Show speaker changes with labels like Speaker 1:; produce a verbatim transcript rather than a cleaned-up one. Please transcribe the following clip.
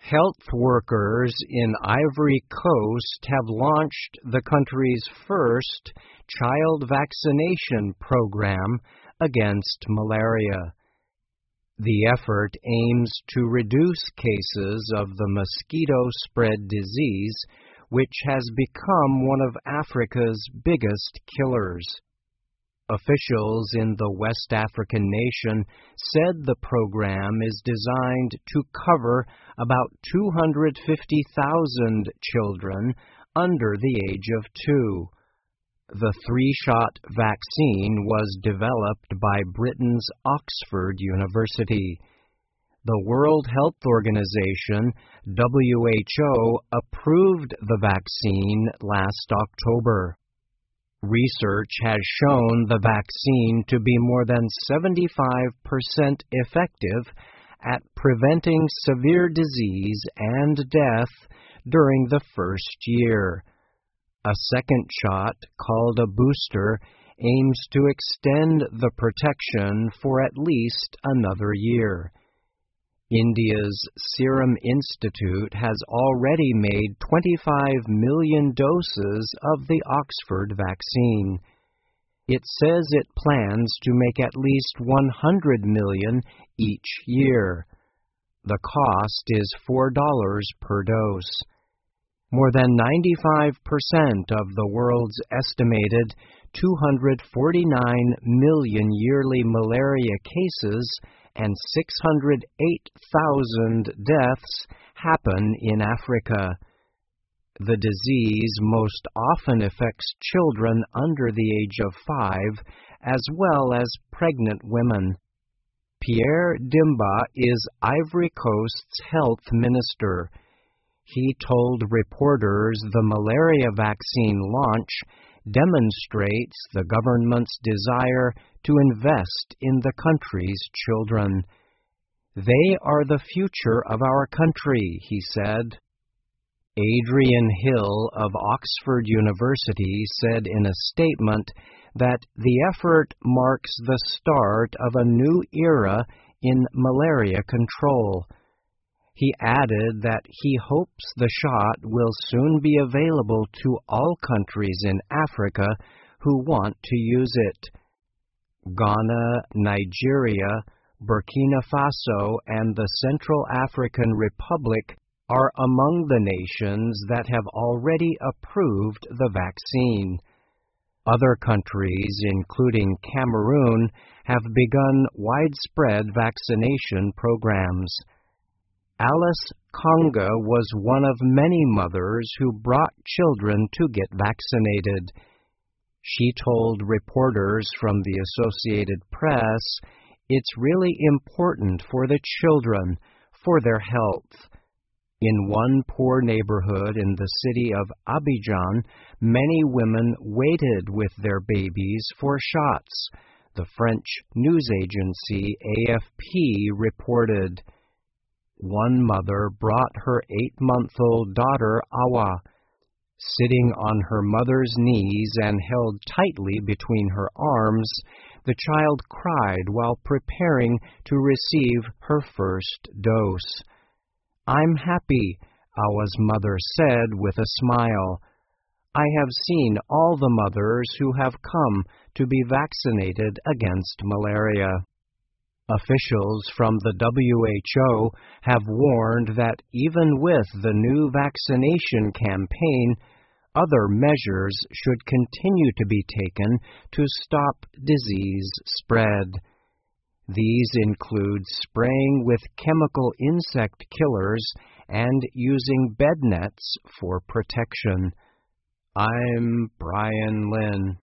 Speaker 1: Health workers in Ivory Coast have launched the country's first child vaccination program against malaria. The effort aims to reduce cases of the mosquito-spread disease, which has become one of Africa's biggest killers. Officials in the West African nation said the program is designed to cover about two hundred fifty thousand children under the age of two. The three-shot vaccine was developed by Britain's Oxford University. The World Health Organization, W H O, approved the vaccine last October. Research has shown the vaccine to be more than seventy-five percent effective at preventing severe disease and death during the first year. A second shot, called a booster, aims to extend the protection for at least another year. India's Serum Institute has already made twenty-five million doses of the Oxford vaccine. It says it plans to make at least one hundred million each year. The cost is four dollars per dose. More than ninety-five percent of the world's estimated two hundred forty-nine million yearly malaria cases and six hundred eight thousand deaths happen in Africa. The disease most often affects children under the age of five, as well as pregnant women. Pierre Dimba is Ivory Coast's health minister. He told reporters the malaria vaccine launch demonstrates the government's desire to invest in the country's children. They are the future of our country, he said. Adrian Hill of Oxford University said in a statement that the effort marks the start of a new era in malaria control. He added that he hopes the shot will soon be available to all countries in Africa who want to use it. Ghana, Nigeria, Burkina Faso, and the Central African Republic are among the nations that have already approved the vaccine. Other countries, including Cameroon, have begun widespread vaccination programs. Alice Conga was one of many mothers who brought children to get vaccinated. She told reporters from the Associated Press, "It's really important for the children, for their health." In one poor neighborhood in the city of Abidjan, many women waited with their babies for shots, the French news agency A F P reported. One mother brought her eight-month-old daughter, Awa. Sitting on her mother's knees and held tightly between her arms, the child cried while preparing to receive her first dose. "I'm happy," Awa's mother said with a smile. "I have seen all the mothers who have come to be vaccinated against malaria." Officials from the W H O have warned that even with the new vaccination campaign, other measures should continue to be taken to stop disease spread. These include spraying with chemical insect killers and using bed nets for protection. I'm Brian Lynn.